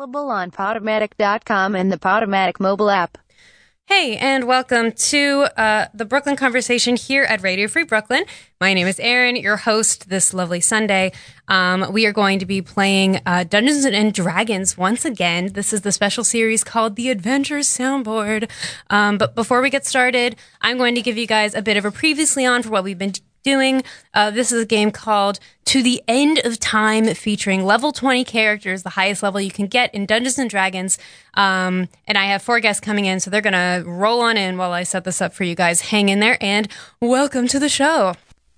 Available on Podomatic.com and the Podomatic mobile app. Hey, and welcome to the Brooklyn Conversation here at Radio Free Brooklyn. My name is Erin, your host this lovely Sunday. We are going to be playing Dungeons and Dragons once again. This is the special series called The Adventures Soundboard. But before we get started, I'm going to give you guys a bit of a previously on for what we've been doing. This is a game called To the End of Time, featuring level 20 characters, the highest level you can get in Dungeons and Dragons. And I have 4 guests coming in, so they're going to roll on in while I set this up for you guys. Hang in there, and welcome to the show.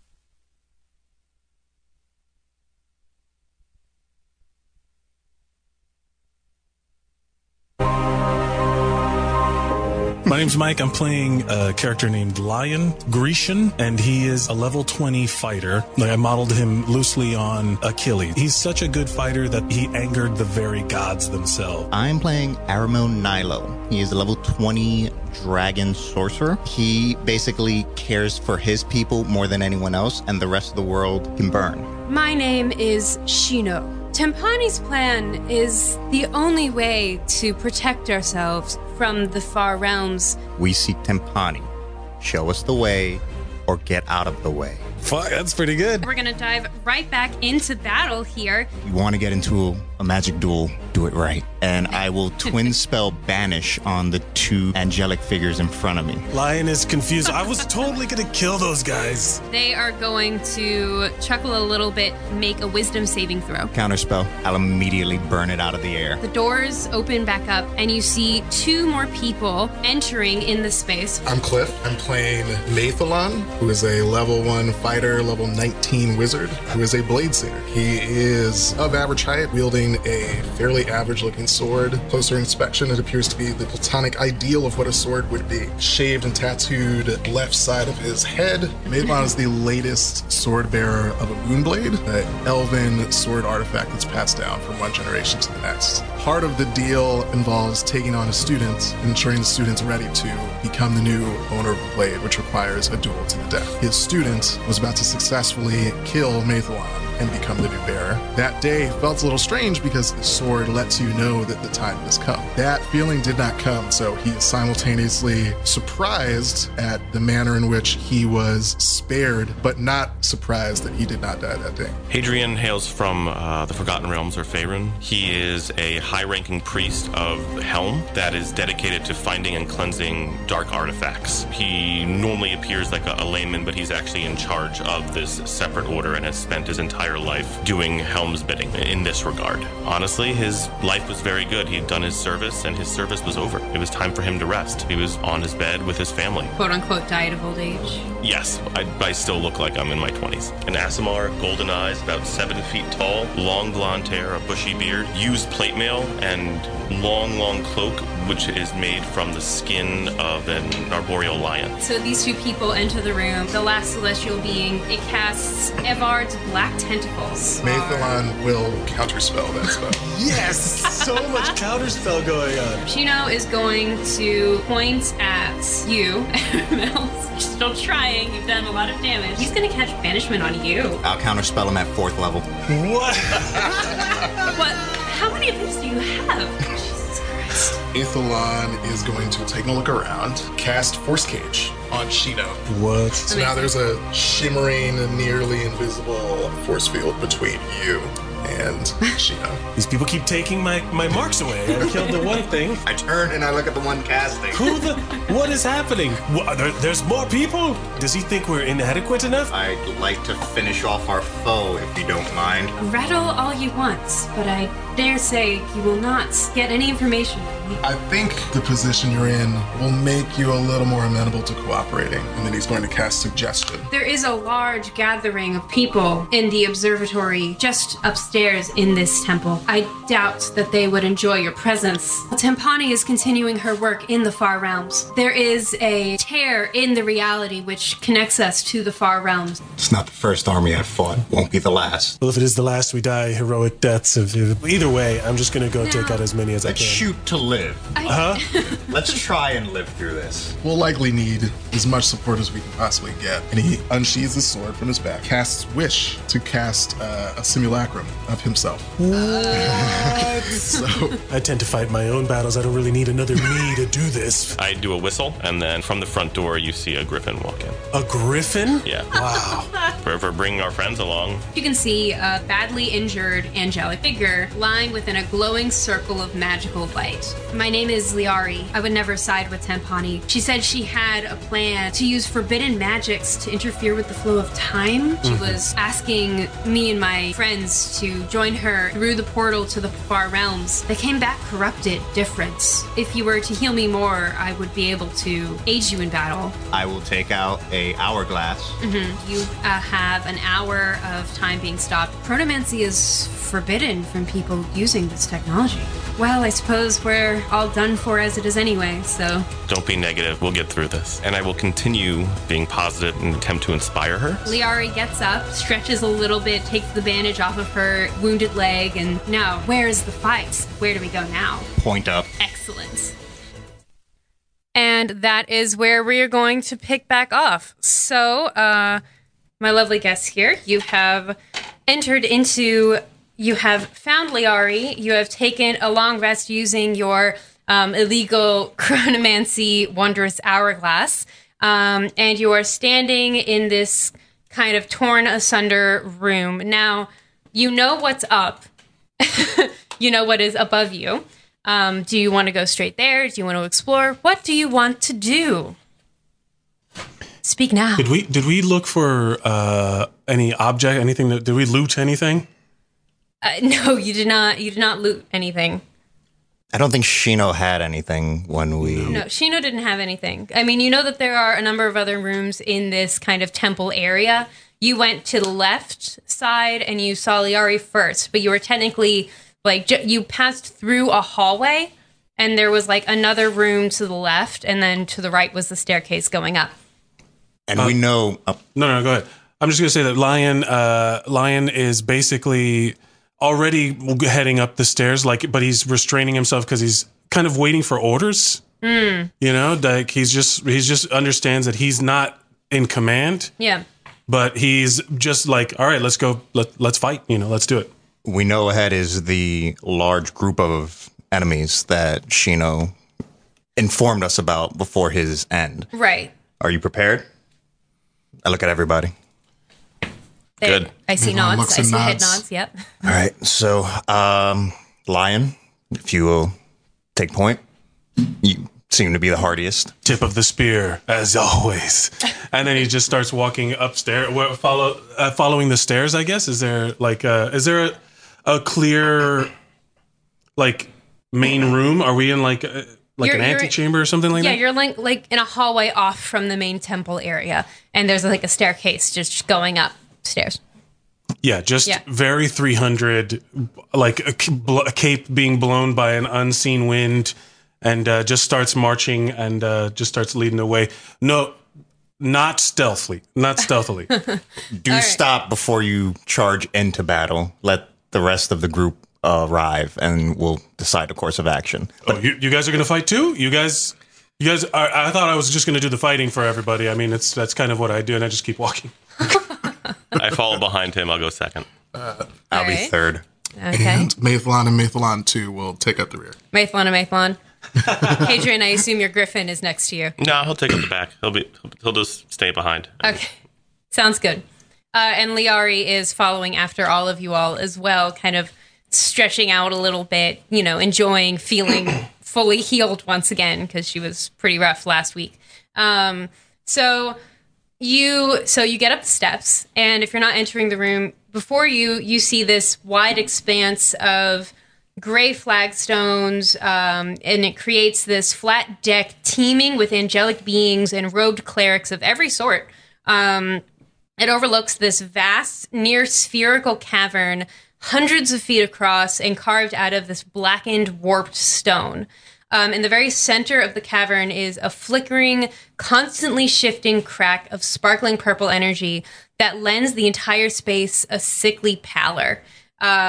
My name's Mike. I'm playing a character named Lion Grecian, and he is a level 20 fighter. I modeled him loosely on Achilles. He's such a good fighter that he angered the very gods themselves. I'm playing Aramon Nilo. He is a level 20 dragon sorcerer. He basically cares for his people more than anyone else, and the rest of the world can burn. My name is Shino. Tempani's plan is the only way to protect ourselves from the far realms. We seek Tempani. Show us the way, or get out of the way. Fuck, that's pretty good. We're going to dive right back into battle here. You want to get into a magic duel, do it right. And I will twin spell Banish on the 2 angelic figures in front of me. Lion is confused. I was totally going to kill those guys. They are going to chuckle a little bit, make a wisdom saving throw. Counterspell, I'll immediately burn it out of the air. The doors open back up, and you see 2 more people entering in the space. I'm Cliff. I'm playing Mathalon, who is a level 1 fighter, level 19 wizard, who is a blade singer. He is of average height, wielding a fairly average-looking sword. Closer inspection, it appears to be the platonic ideal of what a sword would be. Shaved and tattooed left side of his head. Mathalon is the latest sword bearer of a Moonblade, an elven sword artifact that's passed down from one generation to the next. Part of the deal involves taking on a student and ensuring the student's ready to become the new owner of the blade, which requires a duel to the death. His student was about to successfully kill Mathalon and become the new bearer. That day felt a little strange because the sword lets you know that the time has come. That feeling did not come, so he is simultaneously surprised at the manner in which he was spared, but not surprised that he did not die that day. Hadrian hails from the Forgotten Realms, or Faerun. He is a high-ranking priest of Helm that is dedicated to finding and cleansing dark artifacts. He normally appears like a layman, but he's actually in charge of this separate order and has spent his entire life doing Helm's bidding in this regard. Honestly, his life was very good. He'd done his service, and his service was over. It was time for him to rest. He was on his bed with his family. Quote-unquote died of old age. Yes, I still look like I'm in my 20s. An Aasimar, golden eyes, about 7 feet tall, long blonde hair, a bushy beard, used plate mail, and long cloak, which is made from the skin of an arboreal lion. So these 2 people enter the room. The last celestial being, it casts Evard's black tentacles. Mathalon will counterspell that spell. Yes, so much counterspell going on. Shino is going to point at you. You're still trying. You've done a lot of damage. He's going to catch banishment on you. I'll counterspell him at 4th level. What? What? How many of these do you have? Jesus Christ. Mathalon is going to take a look around, cast Force Cage on Shino. What? So now there's a shimmering, nearly invisible force field between you and Shino. These people keep taking my marks away. I killed the one thing. I turn and I look at the one casting. What is happening? There's more people? Does he think we're inadequate enough? I'd like to finish off our foe, if you don't mind. Rattle all you want, but I dare say you will not get any information from me. I think the position you're in will make you a little more amenable to cooperating, and then he's going to cast Suggestion. There is a large gathering of people in the observatory just upstairs in this temple. I doubt that they would enjoy your presence. Tempani is continuing her work in the far realms. There is a tear in the reality which connects us to the far realms. It's not the first army I've fought. Won't be the last. Well, if it is the last, we die heroic deaths of either Either way, I'm just gonna go take out as many as Let's I can. shoot to live. Let's try and live through this. We'll likely need as much support as we can possibly get. And he unsheathes his sword from his back, casts Wish to cast a simulacrum of himself. So I tend to fight my own battles. I don't really need another me to do this. I do a whistle, and then from the front door, you see a griffin walk in. A griffin? Yeah. Wow. For bringing our friends along. You can see a badly injured angelic figure lying within a glowing circle of magical light. My name is Liari. I would never side with Tampani. She said she had a plan to use forbidden magics to interfere with the flow of time. She was asking me and my friends to join her through the portal to the far realms. They came back corrupted, different. If you were to heal me more, I would be able to aid you in battle. I will take out a hourglass. You have an hour of time being stopped. Chronomancy is forbidden from people using this technology. Well, I suppose we're all done for as it is anyway, so... Don't be negative. We'll get through this. And I will continue being positive and attempt to inspire her. Liari gets up, stretches a little bit, takes the bandage off of her wounded leg, and now, where is the fight? Where do we go now? Point up. Excellent. And that is where we are going to pick back off. So, my lovely guests here, you have entered into... You have found Liari. You have taken a long rest using your illegal chronomancy wondrous hourglass. And you are standing in this kind of torn asunder room. Now, you know what's up. You know what is above you. Do you want to go straight there? Do you want to explore? What do you want to do? Speak now. Did we look for any object, anything? Did we loot anything? No, you did not. You did not loot anything. I don't think Shino had anything when we... No, Shino didn't have anything. I mean, you know that there are a number of other rooms in this kind of temple area. You went to the left side and you saw Liari first, but you were technically, like, you passed through a hallway and there was, like, another room to the left and then to the right was the staircase going up. And we know... No, go ahead. I'm just going to say that Lion is basically... already heading up the stairs, but he's restraining himself because he's kind of waiting for orders. You know, like he's just understands that he's not in command. Yeah. But he's just like, all right, let's go. Let's fight. You know, let's do it. We know ahead is the large group of enemies that Shino informed us about before his end. Right. Are you prepared? I look at everybody. Good. I see Everyone nods. looks I and see head nods. nods. Yep. All right. So, Lion, if you will take point. You seem to be the hardiest. Tip of the spear, as always. And then he just starts walking upstairs, following the stairs. I guess is there a clear main room? Are we in an antechamber or something like that? Yeah, you're like in a hallway off from the main temple area, and there's like a staircase just going upstairs. Yeah, very 300, like a cape being blown by an unseen wind, and just starts marching and just starts leading the way. No, not stealthily. Do stop before you charge into battle. Let the rest of the group arrive, and we'll decide the course of action. But you guys are going to fight too? You guys are, I thought I was just going to do the fighting for everybody. I mean, that's kind of what I do, and I just keep walking. I follow behind him. I'll go second. I'll be third. Okay. And Mathalon and Mathalon 2 will take up the rear. Mathalon and Mathalon. Hadrian, I assume your griffin is next to you. No, he'll take up the back. He'll just stay behind. Okay. Sounds good. And Liari is following after all of you all as well, kind of stretching out a little bit, enjoying feeling fully healed once again because she was pretty rough last week. So you get up the steps, and if you're not entering the room, before you see this wide expanse of gray flagstones, and it creates this flat deck teeming with angelic beings and robed clerics of every sort. It overlooks this vast, near spherical cavern, hundreds of feet across and carved out of this blackened, warped stone. In the very center of the cavern is a flickering, constantly shifting crack of sparkling purple energy that lends the entire space a sickly pallor.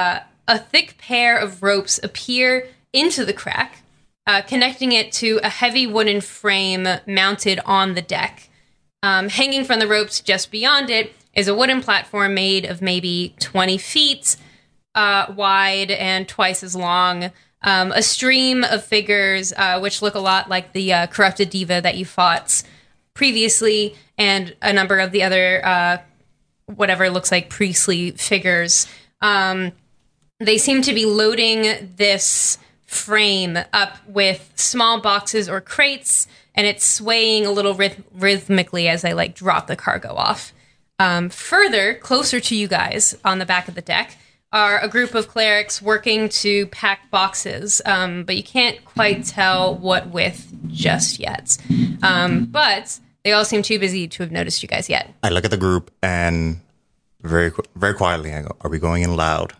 a thick pair of ropes appear into the crack, connecting it to a heavy wooden frame mounted on the deck. Hanging from the ropes just beyond it is a wooden platform made of maybe 20 feet wide and twice as long. A stream of figures, which look a lot like the corrupted diva that you fought previously, and a number of the other, whatever looks like priestly figures. They seem to be loading this frame up with small boxes or crates, and it's swaying a little rhythmically as they like drop the cargo off. Further, closer to you guys on the back of the deck are a group of clerics working to pack boxes, but you can't quite tell what with just yet. But they all seem too busy to have noticed you guys yet. I look at the group and very quietly I go, "Are we going in loud?"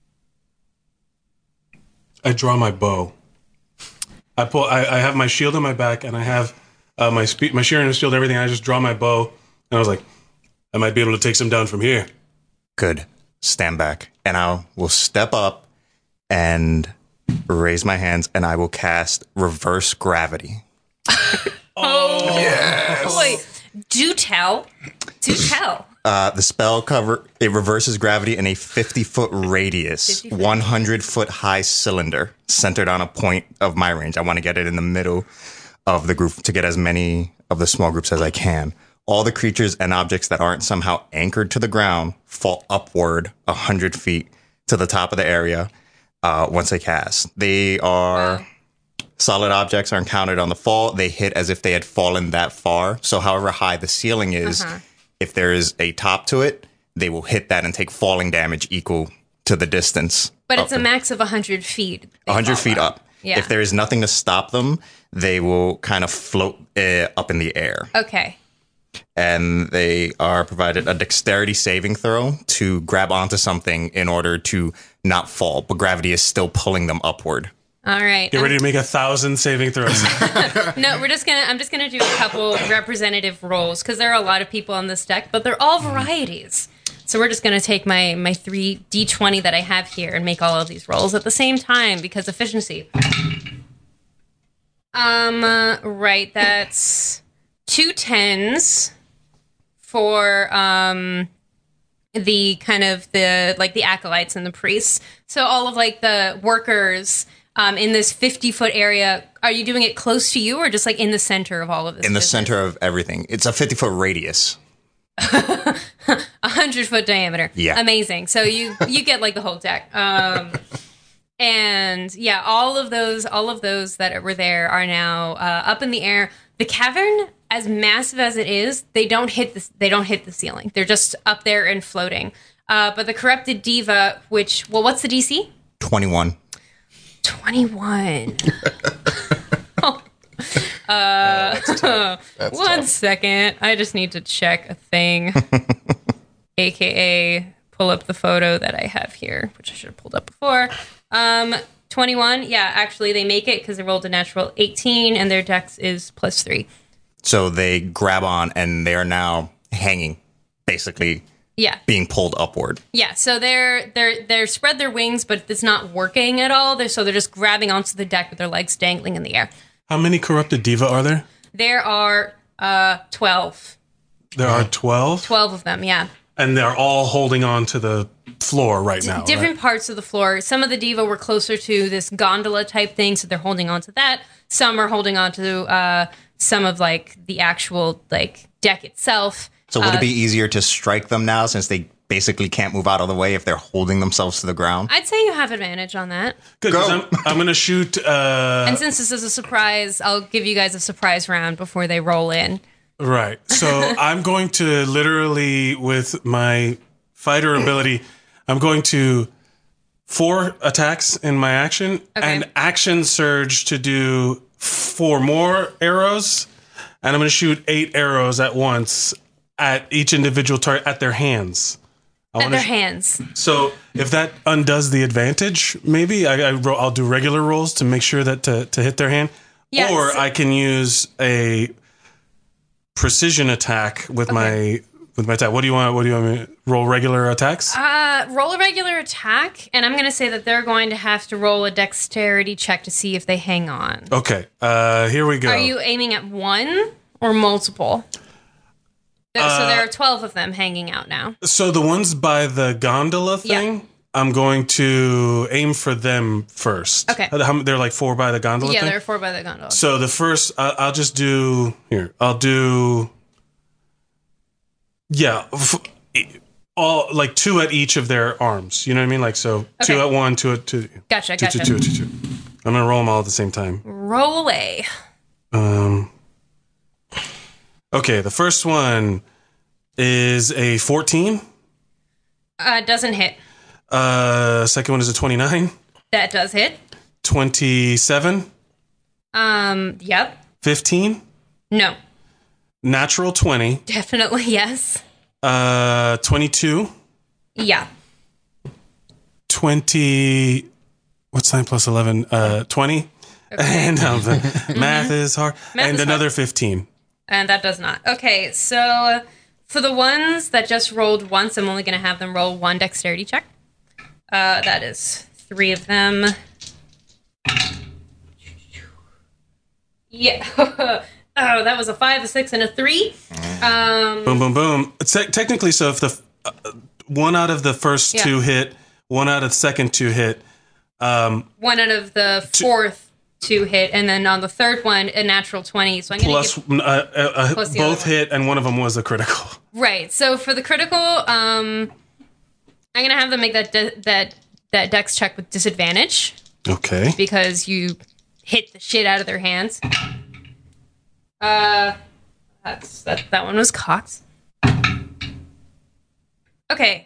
I draw my bow. I have my shield on my back, and I have my shearing shield, everything. I just draw my bow, and I was like, I might be able to take some down from here. Good. Stand back. And I will step up and raise my hands, and I will cast Reverse Gravity. Boy, do tell. Do tell. The spell it reverses gravity in a 50-foot radius, 100-foot high cylinder centered on a point of my range. I want to get it in the middle of the group to get as many of the small groups as I can. All the creatures and objects that aren't somehow anchored to the ground fall upward 100 feet to the top of the area once they cast. They are... Solid objects aren't counted on the fall. They hit as if they had fallen that far. So however high the ceiling is, if there is a top to it, they will hit that and take falling damage equal to the distance. But it's a max of 100 feet. 100 feet up. Yeah. If there is nothing to stop them, they will kind of float up in the air. Okay. And they are provided a dexterity saving throw to grab onto something in order to not fall. But gravity is still pulling them upward. All right. Get ready to make 1,000 saving throws. No, I'm just gonna do a couple representative rolls because there are a lot of people on this deck, but they're all varieties. So we're just gonna take my 3 D20 that I have here and make all of these rolls at the same time because efficiency. Right, that's 2 10s for the kind of the acolytes and the priests. So all of like the workers. In this 50-foot area, are you doing it close to you or just like in the center of all of this? In the center of everything. It's a 50-foot radius. 100-foot diameter. Yeah. Amazing. So you get like the whole deck. And yeah, all of those that were there are now up in the air. The cavern, as massive as it is, they don't hit the ceiling. They're just up there and floating. But the corrupted diva, what's the DC? 21. 21. One second. I just need to check a thing. AKA pull up the photo that I have here, which I should have pulled up before. 21. Yeah, actually they make it because they rolled a natural 18 and their dex is +3. So they grab on and they are now hanging, basically. Yeah. Being pulled upward. Yeah, so they're spread their wings, but it's not working at all. So they're just grabbing onto the deck with their legs dangling in the air. How many corrupted diva are there? There are 12. There are 12? 12 of them, yeah. And they're all holding on to the floor right now. Different parts of the floor. Some of the diva were closer to this gondola type thing, so they're holding on to that. Some are holding on to some of like the actual like deck itself. So would it be easier to strike them now since they basically can't move out of the way if they're holding themselves to the ground? I'd say you have advantage on that. Good, Go. I'm going to shoot... and since this is a surprise, I'll give you guys a surprise round before they roll in. Right. So I'm going to literally, with my fighter ability, I'm going to 4 attacks in my action and action surge to do 4 more arrows. And I'm going to shoot 8 arrows at once at each individual target at their hands. Their hands. So if that undoes the advantage, maybe I'll do regular rolls to make sure that to hit their hand. Yes. Or I can use a precision attack with my with my attack. What do you want? What do you want me to roll? Regular attacks? Roll a regular attack, and I'm going to say that they're going to have to roll a dexterity check to see if they hang on. Okay. Here we go. Are you aiming at one or multiple? So there are 12 of them hanging out now. So the ones by the gondola thing, I'm going to aim for them first. Okay. They're like 4 by the gondola Yeah, thing? there are 4 by the gondola. So the first, I'll just do, here, I'll do, all like 2 at each of their arms. You know what I mean? Like, so 2 at one, 2 at 2. Gotcha. Two. I'm going to roll them all at the same time. Roll away. Okay, the first one is a 14. Doesn't hit. Second one is a 29. That does hit. 27. Yep. 15. No. Natural 20. Definitely yes. 22. Yeah. 20. What's 9 plus 11? 20. Okay. And math is hard. And another 15. And that does not. Okay, so for the ones that just rolled once, I'm only going to have them roll 1 dexterity check. That is 3 of them. Yeah. Oh, that was a 5, a 6, and a 3. Boom, boom, boom. Technically, so if the one out of the first 2 hit, 1 out of the second 2 hit. 1 out of the fourth 2 hit, and then on the third one, a natural 20. So I'm going to plus both hit, and one of them was a critical. Right. So for the critical, I'm going to have them make that dex check with disadvantage. Okay. Because you hit the shit out of their hands. That one was cocked. Okay.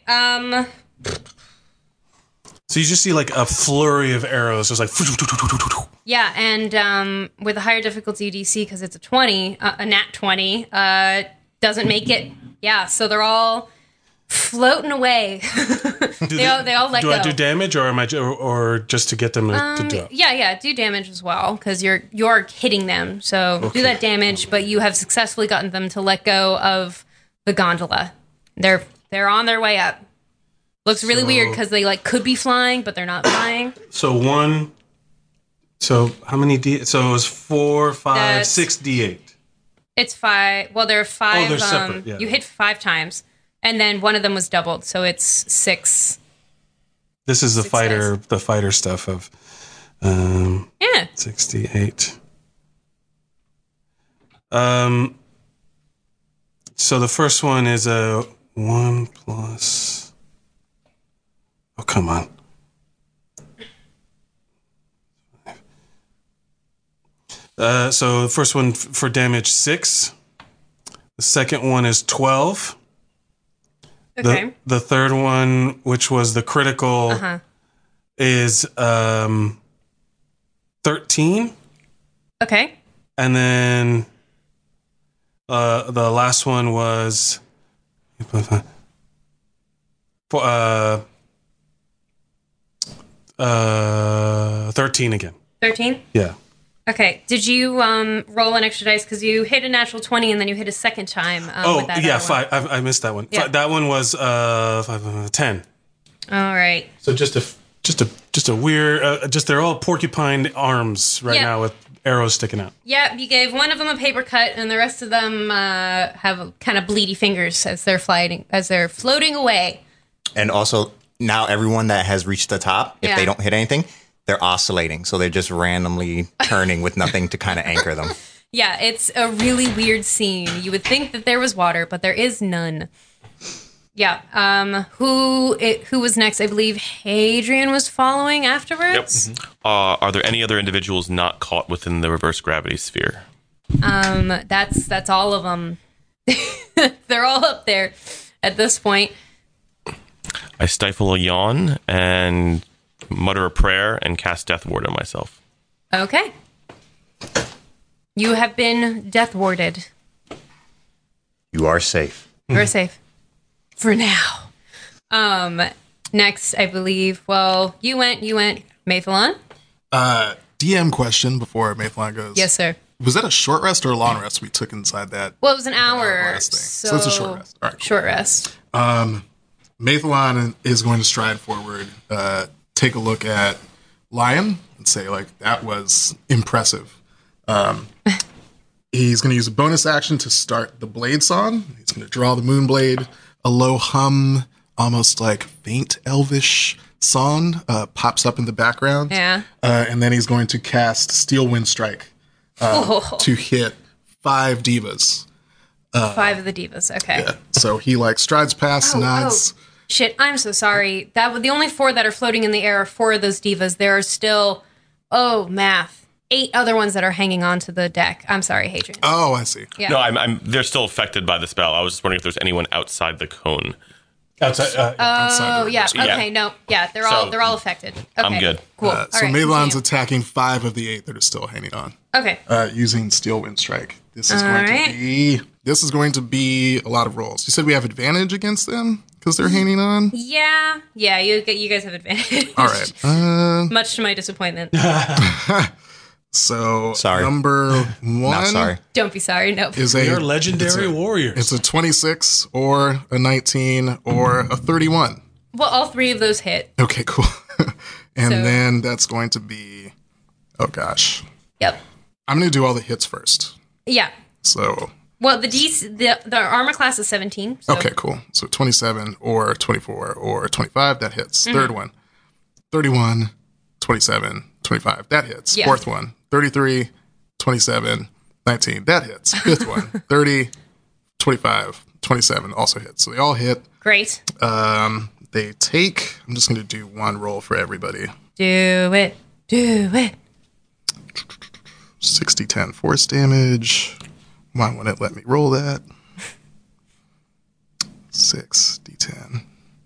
So you just see like a flurry of arrows, just like. Yeah, and with a higher difficulty DC, because it's a 20, a nat 20, doesn't make it. Yeah, so they're all floating away. They all let go. Do I do damage, or am I, or just to get them to drop? Yeah, do damage as well, because you're hitting them. So do that damage, but you have successfully gotten them to let go of the gondola. They're on their way up. Looks really weird because they like could be flying, but they're not flying. So one. So how many So it was 4, 5, 6 D8. It's 5. Well, there are 5. Oh, they're separate. Yeah. You hit 5 times, and then one of them was doubled, so it's 6. This is the fighter stuff of 68. So the first one is a 1 plus. Oh, come on. So the first one for damage 6. The second one is 12. Okay. The third one, which was the critical, is 13. Okay. And then the last one was 13 again. 13? Yeah. Okay. Did you roll an extra dice because you hit a natural 20 and then you hit a second time? With that 5. I missed that one. Yeah. That one was 10. All right. So just a weird. They're all porcupine arms right now with arrows sticking out. Yeah, you gave one of them a paper cut, and the rest of them have kind of bleedy fingers as they're floating away. And also, now everyone that has reached the top, if they don't hit anything, they're oscillating. So they're just randomly turning with nothing to kind of anchor them. Yeah, it's a really weird scene. You would think that there was water, but there is none. Yeah. Who was next? I believe Hadrian was following afterwards. Yep. Are there any other individuals not caught within the reverse gravity sphere? That's all of them. They're all up there at this point. I stifle a yawn and mutter a prayer and cast Death Ward on myself. Okay. You have been death warded. You are safe. You're safe. For now. Next, I believe, you went, Maythalon. DM question before Maythalon goes. Yes, sir. Was that a short rest or a long rest we took inside that? Well, it was an hour. last thing. So it's a short rest. All right, cool. Short rest. Mathalon is going to stride forward, take a look at Lion, and say, like, that was impressive. He's going to use a bonus action to start the blade song. He's going to draw the moon blade. A low hum, almost like faint elvish song, pops up in the background. Yeah. And then he's going to cast Steel Wind Strike to hit 5 divas. 5 of the divas. Okay. Yeah. So he like strides past, nods. Oh. Shit, I'm so sorry. The only 4 that are floating in the air are 4 of those divas. There are still, math, 8 other ones that are hanging on to the deck. I'm sorry, Hadrian. Oh, I see. Yeah. No, they're still affected by the spell. I was just wondering if there's anyone outside the cone. Outside. Outside the Yeah. rest. Okay. No. Yeah. They're all affected. Okay. I'm good. Cool. So All right, Madelon's continue. attacking 5 of the 8 that are still hanging on. Okay. Using Steel Wind Strike. This is going to be a lot of rolls. You said we have advantage against them because they're hanging on. Yeah. You guys have advantage. All right. Much to my disappointment. So Sorry. number 1 Not sorry. Don't be sorry. No. is We are a legendary warriors. it's a 26 or a 19 or a 31. Well, all 3 of those hit. Okay, cool. And So- then that's going to be, oh gosh, Yep. I'm going to do all the hits first. Yeah. So Well, the armor class is 17. So. okay, cool. So 27 or 24 or 25, that hits. Third one, 31, 27, 25, that hits. Yeah. Fourth one, 33, 27, 19, that hits. Fifth one, 30, 25, 27, also hits. So they all hit. Great. They take, I'm just going to do 1 roll for everybody. Do it. 60, 10 force damage. Why won't it let me roll that? 6, d10.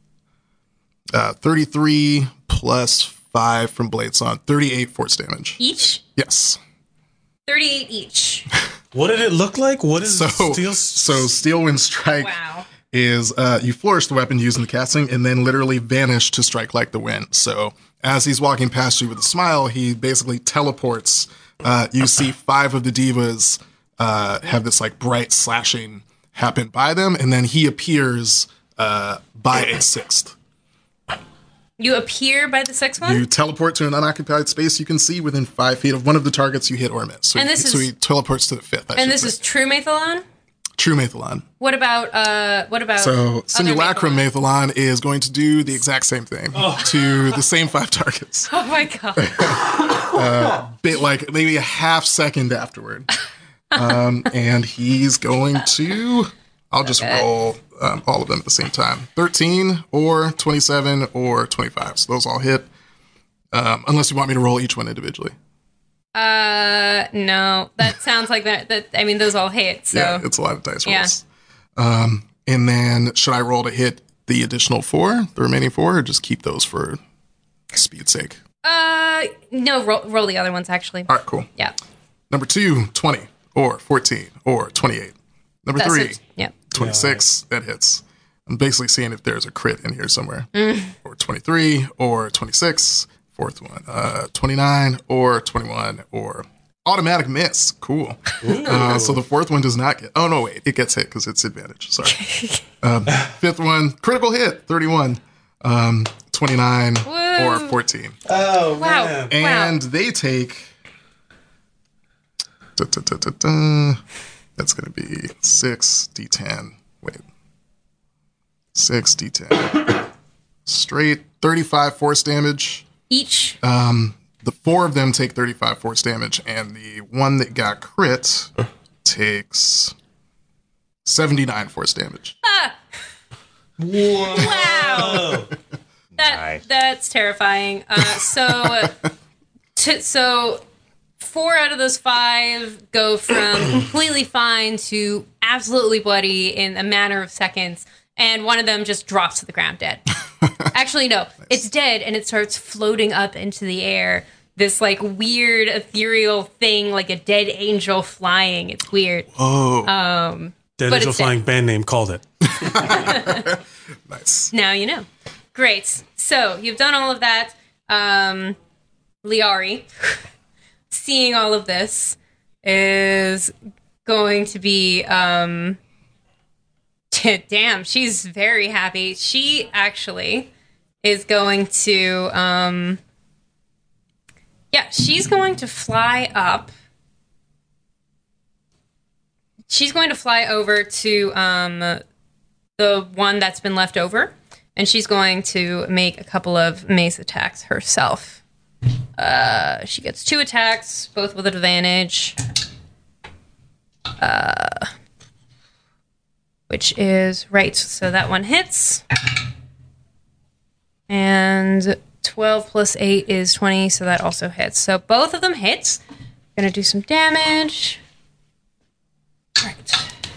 33 plus 5 from Bladesong. 38 force damage. Each? Yes. 38 each. What did it look like? What is steel? So Steel Wind Strike Wow. is you flourish the weapon using the casting and then literally vanish to strike like the wind. So as he's walking past you with a smile, he basically teleports. You see 5 of the divas have this like bright slashing happen by them, and then he appears by a 6th. You appear by the 6th one? You teleport to an unoccupied space you can see within 5 feet of one of the targets you hit or miss. So, And this so is- he teleports to the 5th. And this is true Mathalon? true Mathalon. What about So other Simulacrum Mathalon is going to do the exact same thing to the same 5 targets. Oh my god. Bit like maybe a half second afterward. And he's going to, I'll just roll all of them at the same time. 13 or 27 or 25. So those all hit. Unless you want me to roll each one individually. No. That sounds like that I mean those all hit, so Yeah, it's a lot of dice Yeah. rolls. And then should I roll to hit the additional 4, the remaining 4, or just keep those for speed's sake? no, roll the other ones actually. All right, cool. Yeah. Number 2, 20 or 14 or 28. Number That's 3, it. Yeah. 26, that hits. I'm basically seeing if there's a crit in here somewhere. Or 23 or 26, fourth one. 29 or 21 or automatic miss. Cool. So the 4th one does not get, oh no, wait, it gets hit because it's advantage. Sorry. 5th one, critical hit, 31. 29 or 14. Oh, Wow. man. And they take. That's going to be 6d10. Wait. 6d10. Straight 35 force damage. Each. The 4 of them take 35 force damage, and the one that got crit takes 79 force damage. Wow. That's terrifying. So 4 out of those 5 go from completely fine to absolutely bloody in a matter of seconds, and one of them just drops to the ground dead. Actually, no, it's dead, and it starts floating up into the air. This like weird ethereal thing, like a dead angel flying. It's weird. Oh, Dead But Angel it's Flying band name called it. nice. Now you know. Great. So you've done all of that. Liari, seeing all of this, is going to be damn, she's very happy. She actually is going to she's going to fly up. She's going to fly over to the one that's been left over, and she's going to make a couple of mace attacks herself. She gets 2 attacks, both with advantage. Which is right, so that one hits. And 12 plus 8 is 20, so that also hits. So both of them hit. Gonna do some damage. Right.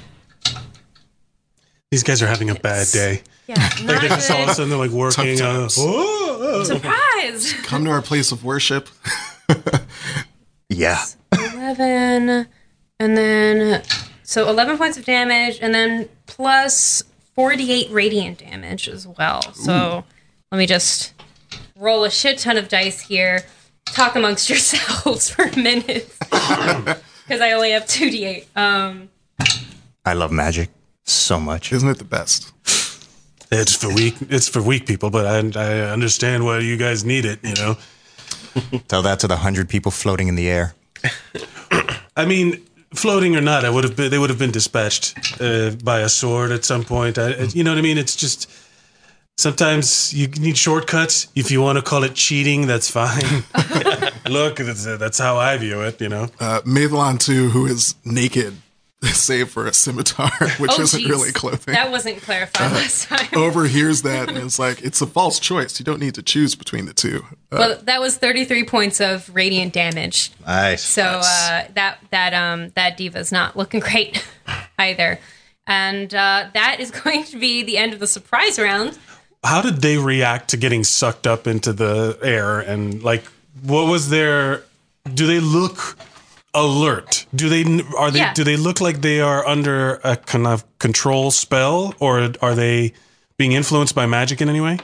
These guys are having a bad day. Yeah, Like not they just all of a good. sudden they're like working. Surprise! Come to our place of worship. Yeah. 11, and then so 11 points of damage, and then plus 48 radiant damage as well. So let me just roll a shit ton of dice here. Talk amongst yourselves for a minute because I only have 2d8. I love magic so much. Isn't it the best? It's for weak people, but I understand why you guys need it. You know. Tell that to the 100 people floating in the air. I mean, floating or not, they would have been dispatched by a sword at some point. You know what I mean? It's just sometimes you need shortcuts. If you want to call it cheating, that's fine. Look, that's how I view it. You know, Maithlon, too, who is naked, save for a scimitar, which isn't geez. really clothing, That wasn't clarified last time. overhears that and it's like, it's a false choice. You don't need to choose between the two. Well, that was 33 points of radiant damage. Nice. So that diva's not looking great either. And that is going to be the end of the surprise round. how did they react to getting sucked up into the air? And like, what was their? Do they look alert? Do they Yeah. Do they look like they are under a kind of control spell, or are they being influenced by magic in any way?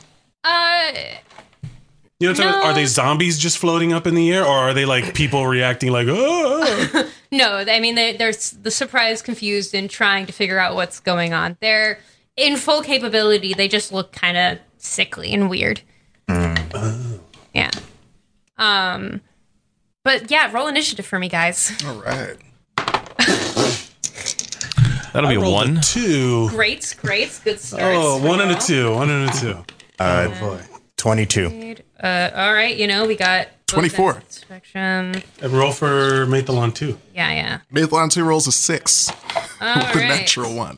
You know, what I'm talking about? Are they zombies just floating up in the air, or are they like people reacting like, oh? No, I mean, they're the surprised, confused, and trying to figure out what's going on. They're in full capability. They just look kind of sickly and weird. Yeah. But yeah, roll initiative for me, guys. All right. That'll be a Rolled 1. 2. Great, good start. Oh, 1 and a 2. 1 and a 2. Oh boy. 22. All right, we got both 24. ends of the spectrum. And roll for Maithlon 2. Yeah. Maithlon 2 rolls a 6 All with a right. natural 1.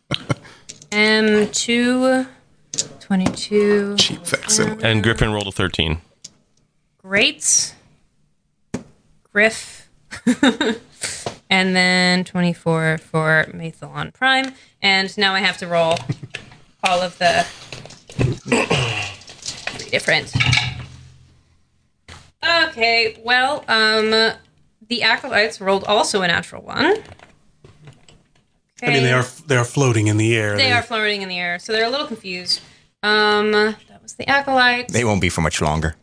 M2, 22. Cheap facsimile. And Griffin rolled a 13. Great. Griff. And then 24 for Maithlon Prime. And now I have to roll all of the 3 different. Okay, well, the Acolytes rolled also a natural 1. Okay. I mean, they are floating in the air. They are floating in the air, so they're a little confused. That was the Acolytes. They won't be for much longer.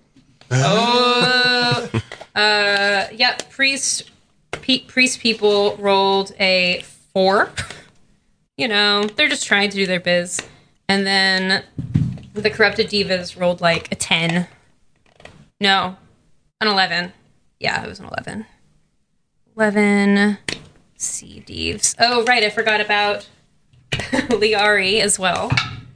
Yep, priest people rolled a 4. They're just trying to do their biz. And then the corrupted divas rolled like a 10. No, an 11. Yeah, it was an 11. 11 C divs. Oh, right, I forgot about Liari as well.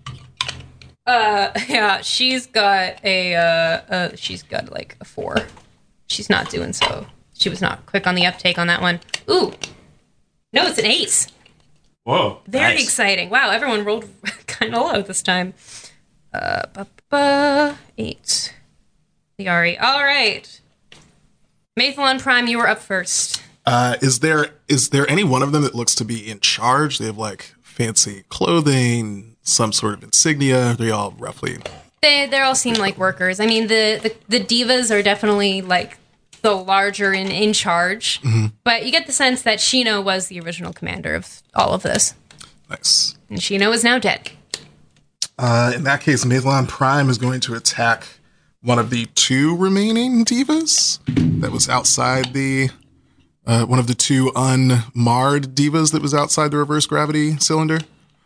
Yeah, she's got like a 4. She's not doing so. She was not quick on the uptake on that one. Ooh. No, it's an ace. Whoa. Very Nice. exciting. Wow, everyone rolled kind of low this time. 8. Liari. All right. Maithlon Prime, you were up first. Is there any one of them that looks to be in charge? They have like fancy clothing, some sort of insignia. They all roughly. They all seem like workers. I mean, the divas are definitely like the larger and in charge. Mm-hmm. But you get the sense that Shino was the original commander of all of this. Nice. And Shino is now dead. In that case, Maithlon Prime is going to attack one of the 2 remaining divas that was outside the one of the two unmarred divas that was outside the reverse gravity cylinder.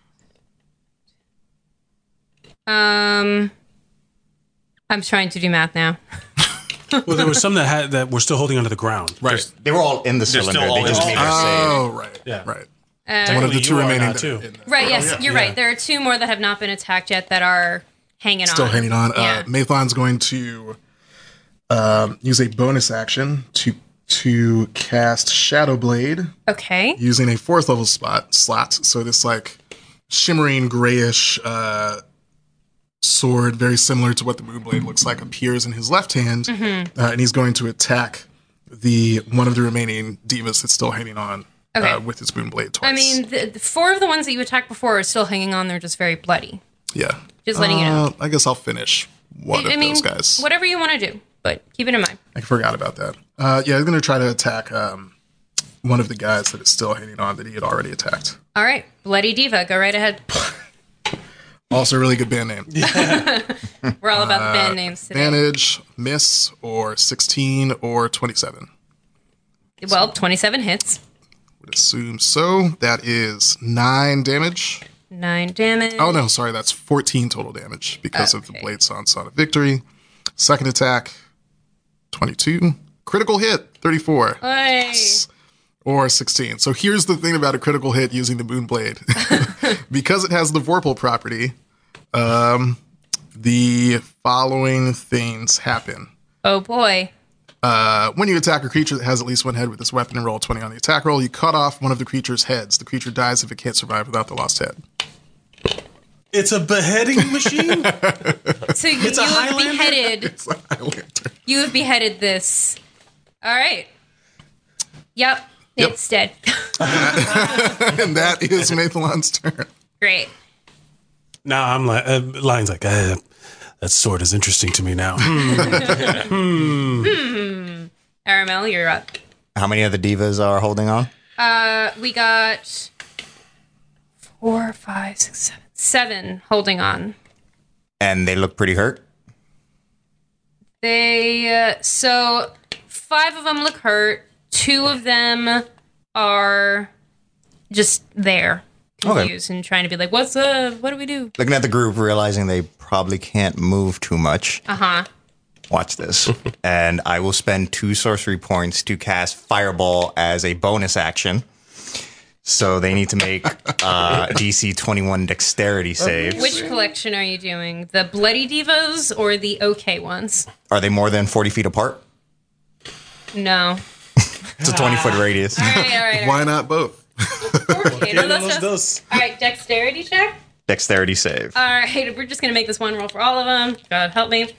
I'm trying to do math now. Well, there was some that were still holding onto the ground. Right. They were all in the cylinder. still all They just in made the her save. Oh, right. Yeah. Right. Technically, One of the two you are remaining now, that too. are in there. Right, yes, you're Yeah. right. There are two more that have not been attacked yet that are hanging Still on. hanging on. Yeah. Maithlon's going to use a bonus action to cast Shadow Blade Okay. using a 4th level slot. So this like shimmering grayish sword, very similar to what the Moonblade looks like, appears in his left hand, and he's going to attack one of the remaining divas that's still hanging on with his Moonblade twice. I mean, the four of the ones that you attacked before are still hanging on. They're just very bloody. yeah. Just letting you know. I guess I'll finish one of those guys. Whatever you want to do, but keep it in mind. I forgot about that. Yeah, I'm going to try to attack one of the guys that is still hanging on that he had already attacked. All right. Bloody Diva. Go right ahead. Also, a really good band name. We're all about the band names today. Advantage, miss, or 16, or 27. Well, 27 hits. Would assume so. That is 9 damage. 9 damage. Oh, no, sorry. That's 14 total damage because of the Okay. Blade Son of Victory. Second attack, 22. Critical hit, 34. Oy. Or 16. So here's the thing about a critical hit using the Moonblade. Because it has the Vorpal property, the following things happen. Oh, boy. When you attack a creature that has at least one head with this weapon and roll 20 on the attack roll, you cut off one of the creature's heads. The creature dies if it can't survive without the lost head. It's a beheading machine. So you a have Highlander? beheaded. It's a Highlander. You have beheaded this. All right. Yep. It's dead. And that is Maithlon's turn. Great. Now I'm like, Lion's like, that sword is interesting to me now. Aramel, you're up. How many of the divas are holding on? We got 4, 5, 6, 7. 7 holding on. And they look pretty hurt. So 5 of them look hurt. 2 of them are just there, confused and trying to be like, "What's up? What do we do?" Looking at the group, realizing they probably can't move too much. Watch this. And I will spend 2 sorcery points to cast Fireball as a bonus action. So they need to make DC 21 dexterity saves. Which collection are you doing? The Bloody Divas or the OK ones? Are they more than 40 feet apart? No. It's a 20-foot radius. All right. Why not both? Okay, no, that's just- All right, dexterity check. Dexterity save. All right, we're just going to make this one roll for all of them. God help me.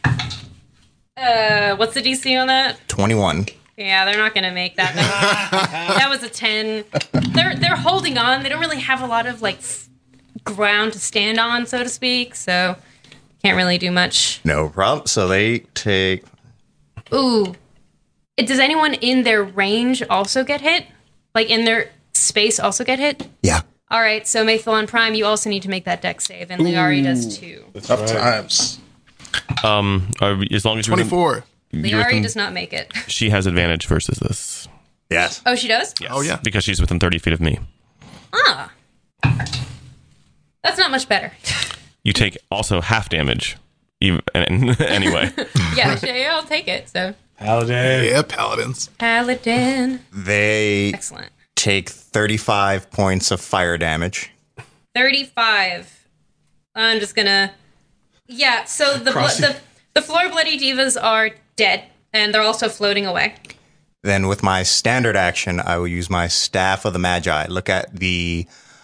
What's the DC on that? 21. Yeah, they're not going to make that. That was a 10. They're holding on. They don't really have a lot of like ground to stand on, so to speak. So can't really do much. No problem. So they take... Ooh. Does anyone in their range also get hit? Like in their space also get hit? Yeah. All right, so Maithlon Prime, you also need to make that dex save, and Liari does too. Tough times. As long as you're 24. Liari does not make it. she has advantage versus this. Yes. Oh, she does? Yes. Oh, yeah. Because she's within 30 feet of me. Ah. That's not much better. You take also half damage. Anyway. Yeah, I'll take it. So Paladin. Yeah, paladins. Paladin. They Excellent. take 35 points of fire damage. 35. I'm just gonna. Yeah. So the floor bloody divas are dead, and they're also floating away. Then with my standard action, I will use my Staff of the Magi. Look at the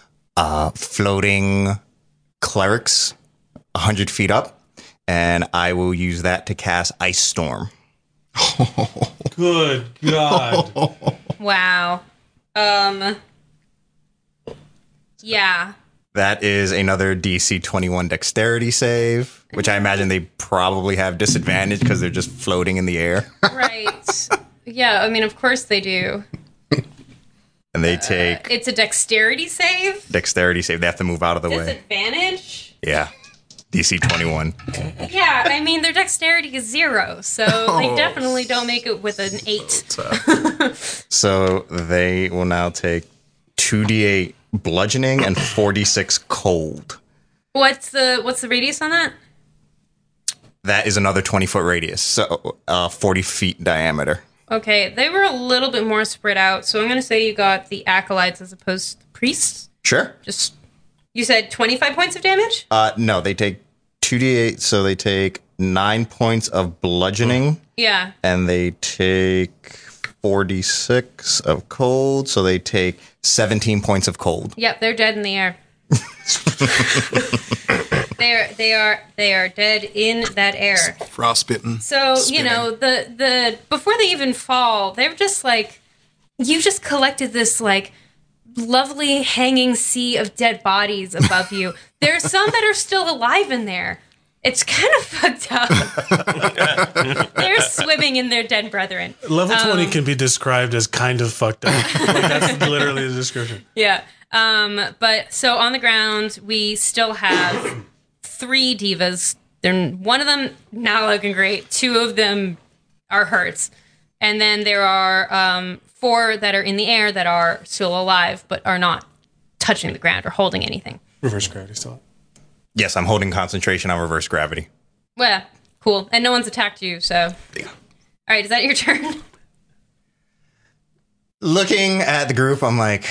floating clerics 100 feet up, and I will use that to cast Ice Storm. Good God. Wow. Yeah. That is another DC 21 dexterity save, which I imagine they probably have disadvantage because they're just floating in the air. Right. Yeah. I mean, of course they do. And they take It's a dexterity save. dexterity save. They have to move out of the way. Disadvantage. Yeah. DC 21. Yeah, I mean, their dexterity is 0, so they definitely don't make it with an 8. So they will now take 2d8 bludgeoning and 46 cold. What's the radius on that? That is another 20-foot radius, so 40 feet diameter. Okay, they were a little bit more spread out, so I'm going to say you got the acolytes as opposed to the priests. Sure. You said 25 points of damage? No, they take 2d8, so they take 9 points of bludgeoning. Yeah. And they take 46 of cold, so they take 17 points of cold. Yep, they're dead in the air. They are dead in that air. Frostbitten. So, spinning. the before they even fall, they're just like, you just collected this like lovely hanging sea of dead bodies above you. There's some that are still alive in there. It's kind of fucked up. They're swimming in their dead brethren. Level 20 can be described as kind of fucked up. Like, that's literally the description. Yeah. But so on the ground, we still have 3 divas. One of them not looking great. 2 of them are hurts. And then there are 4 that are in the air that are still alive, but are not touching the ground or holding anything. Reverse gravity still. Yes, I'm holding concentration on reverse gravity. Well, cool. And no one's attacked you, so. Yeah. All right, is that your turn? Looking at the group, I'm like,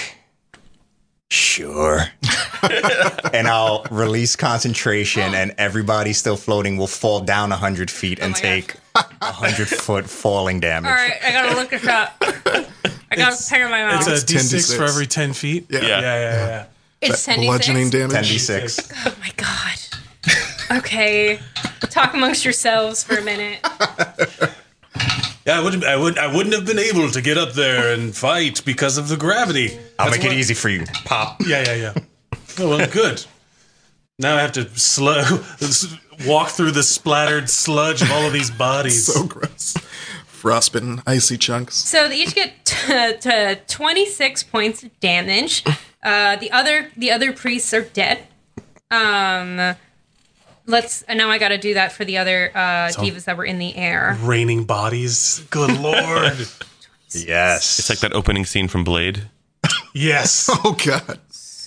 sure. And I'll release concentration, and everybody still floating will fall down 100 feet and my take 100-foot falling damage. All right, I gotta look it up. I got a pen in my mouth. It's a It's D6 10d6. for every 10 feet? Yeah. Yeah. It's 10d6. Bludgeoning damage. 10d6. Oh my god. Okay. Talk amongst yourselves for a minute. Yeah, I wouldn't have been able to get up there and fight because of the gravity. I'll That's make it what- easy for you. Pop. Yeah. Oh, well, good. Now I have to walk through the splattered sludge of all of these bodies. So gross. Frostbitten, icy chunks. So they each get to 26 points of damage. The other priests are dead. And now I got to do that for the other divas that were in the air. Raining bodies. Good lord. Yes. It's like that opening scene from Blade. Yes. Oh, God.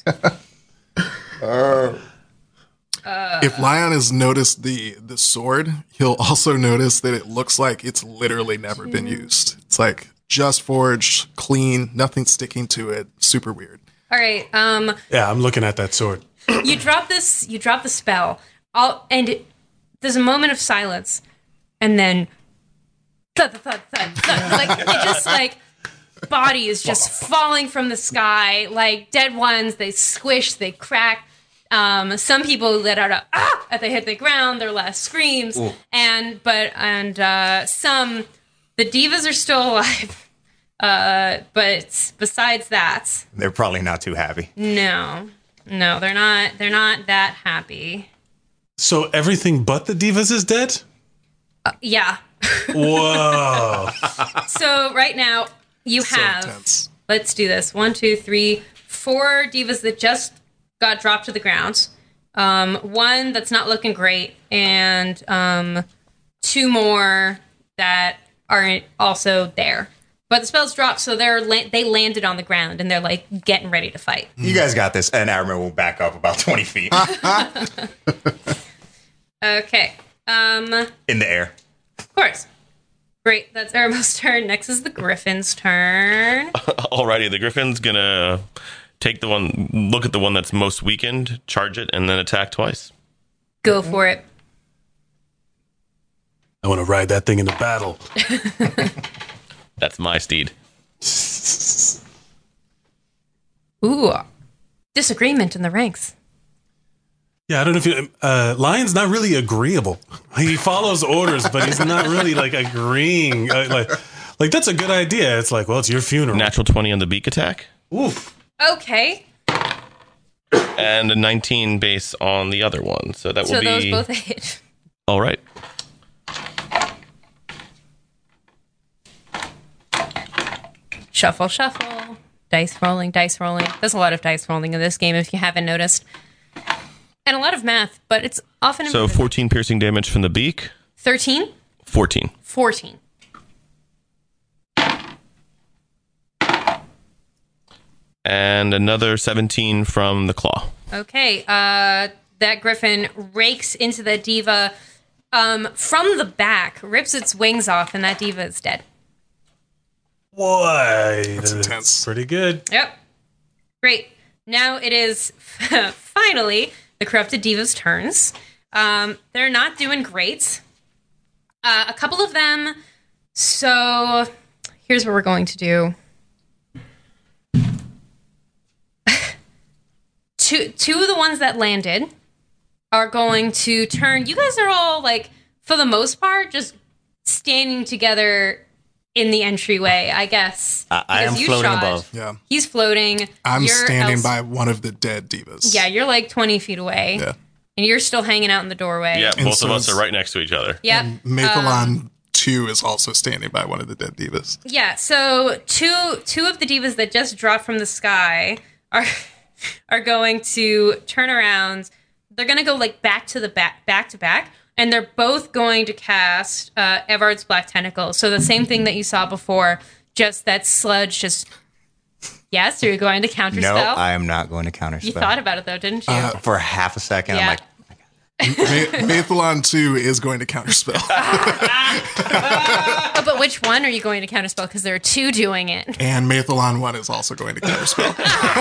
If Lion has noticed the sword, he'll also notice that it looks like it's literally never been used. It's like just forged, clean, nothing sticking to it. Super weird. All right. Yeah, I'm looking at that sword. You drop the spell. There's a moment of silence, and then thud, thud, thud, thud. Like it just like body is just falling from the sky, like dead ones. They squish, they crack. Some people let out a as they hit the ground, their last screams, some the divas are still alive. But besides that, They're probably not too happy. no, they're not that happy. So everything but the divas is dead? Yeah. Whoa. So right now you So have. intense. Let's do this. 1, 2, 3, 4 divas that just got dropped to the ground. 1 that's not looking great, and 2 more that aren't also there. But the spell's dropped, so they landed on the ground and they're like getting ready to fight. You guys got this. And Aramis will back up about 20 feet Okay. in the air. Of course. Great. That's Aramis' turn. Next is the Griffin's turn. Alrighty, the Griffin's gonna look at the one that's most weakened, charge it, and then attack twice. Go for it. I want to ride that thing into battle. That's my steed. Ooh. Disagreement in the ranks. Yeah, I don't know if you... Lion's not really agreeable. He follows orders, but he's not really, like, agreeing. Like, that's a good idea. It's like, well, it's your funeral. Natural 20 on the beak attack, Oof. Okay. and a 19 base on the other one. So that will So be... those both hit. All right. Shuffle, shuffle. Dice rolling, dice rolling. There's a lot of dice rolling in this game if you haven't noticed. And a lot of math, but it's often So 14 piercing damage from the beak. 13? 14. 14. And another 17 from the claw. Okay, that griffin rakes into the diva from the back, rips its wings off, and that diva is dead. Boy, That's intense. Pretty good. Yep. Great. Now it is finally the corrupted diva's turns. They're not doing great. A couple of them. So here's what we're going to do. Two of the ones that landed are going to turn. You guys are all, like, for the most part, just standing together in the entryway, I guess. I am Because you floating shot. above. Yeah. He's floating. I'm You're standing by one of the dead divas. Yeah, you're like 20 feet away. Yeah. And you're still hanging out in the doorway. Yeah, And both so of us is- are right next to each other. Yep. Mathalon 2 is also standing by one of the dead divas. Yeah, so two of the divas that just dropped from the sky are going to turn around. They're going to go like back to back, and they're both going to cast Evard's Black Tentacle. So the same thing that you saw before, just that sludge just... Yes, are you going to counterspell? No, I am not going to counterspell. You thought about it though, didn't you? For half a second, Yeah. I'm like, Mathalon 2 is going to counterspell. Oh, but which one are you going to counterspell? Because there are two doing it. And Mathalon 1 is also going to counterspell.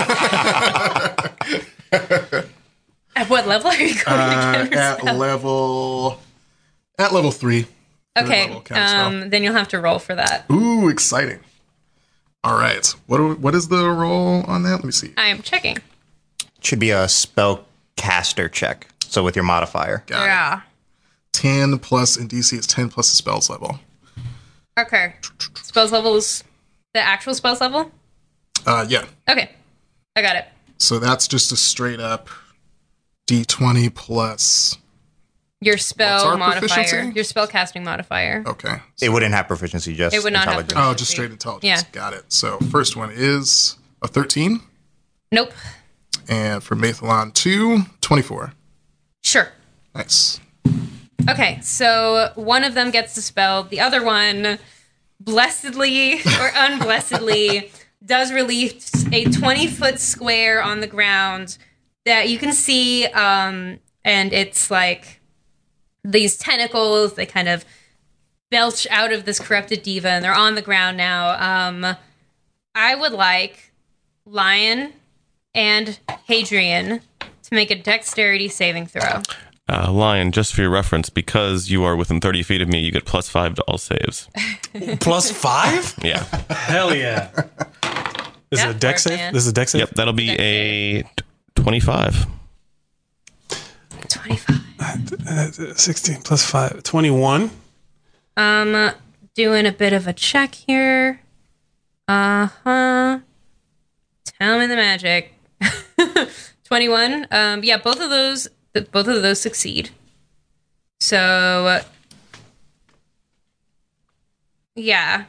At what level are you going to counterspell? At level 3. Okay, level counterspell. then you'll have to roll for that. Ooh, exciting. All right. What is the roll on that? Let me see. I am checking. should be a spell caster check. So with your modifier. Got it. Yeah. 10 plus, and DC is 10 plus the spells level. Okay. Spells levels, the actual spells level? Yeah. Okay. I got it. So that's just a straight up D20 plus. Your What's spell our modifier. proficiency? Your spell casting modifier. Okay. It wouldn't have proficiency, just It would not have intelligence. Oh, just straight intelligence. Yeah. Got it. So first one is a 13. Nope. And for Mathalon 2, 24. Sure. Nice. Okay, so one of them gets dispelled. The other one, blessedly or unblessedly, does release a 20-foot square on the ground that you can see, and it's like these tentacles. They kind of belch out of this corrupted diva, and they're on the ground now. I would like Lion and Hadrian to make a dexterity saving throw. Lion, just for your reference, because you are within 30 feet of me, you get +5 to all saves. +5? Yeah. Hell yeah. Is it a That deck part, save? man. This is a deck save? Yep, that'll be Dex a 25. 25. 16 plus 5. 21. Doing a bit of a check here. Uh-huh. Tell me the magic. 21. Yeah, both of those succeed. So yeah.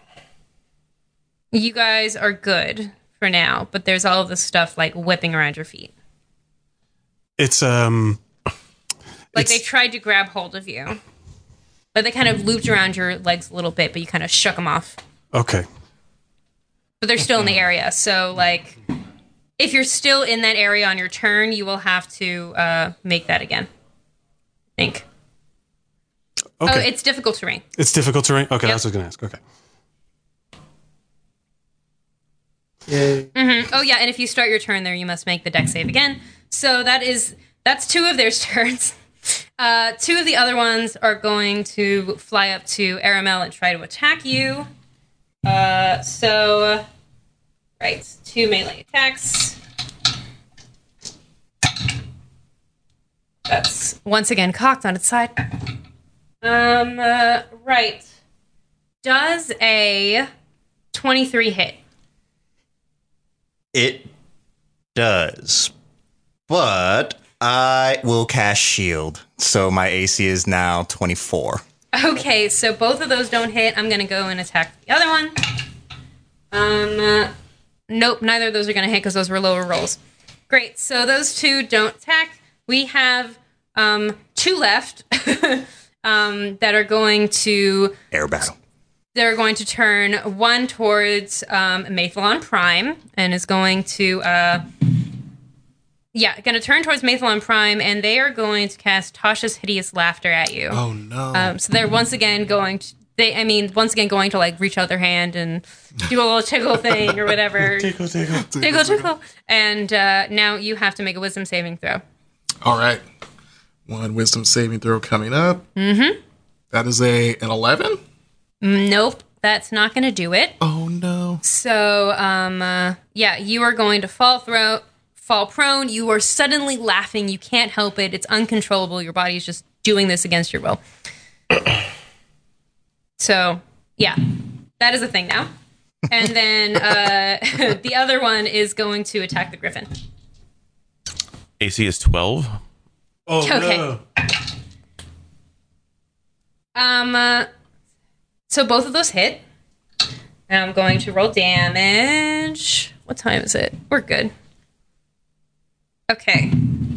You guys are good for now, but there's all of this stuff like whipping around your feet. It's Like It's- they tried to grab hold of you. But they kind of looped around your legs a little bit, but you kind of shook them off. okay. But they're still in the area, so like if you're still in that area on your turn, you will have to make that again. I think. Okay. Oh, it's difficult terrain. It's difficult terrain. Okay, Yep. that's what I was going to ask. Okay. Oh yeah, and if you start your turn there, you must make the dex save again. So that's two of their turns. Two of the other ones are going to fly up to Aramel and try to attack you. Right, 2 melee attacks. That's once again cocked on its side. Right. Does a 23 hit? It does. But I will cast shield. So my AC is now 24. Okay, so both of those don't hit. I'm gonna go and attack the other one. Nope, neither of those are gonna hit because those were lower rolls. Great, so those two don't attack. we have 2 left that are going to Air battle. they're going to turn one towards Mathalon Prime and is going to turn towards Mathalon Prime, and they are going to cast Tasha's Hideous Laughter at you. Oh no. So they're once again going to like reach out their hand and do a little tickle thing or whatever. tickle. And now you have to make a wisdom saving throw. All right. 1 wisdom saving throw coming up. Mm-hmm. That is an 11? Nope, that's not going to do it. Oh no. So, you are going to fall prone. You are suddenly laughing. You can't help it. It's uncontrollable. Your body is just doing this against your will. So, yeah, that is a thing now. And then the other one is going to attack the griffin. AC is 12. Oh, Okay. no. So both of those hit. And I'm going to roll damage. What time is it? We're good. Okay.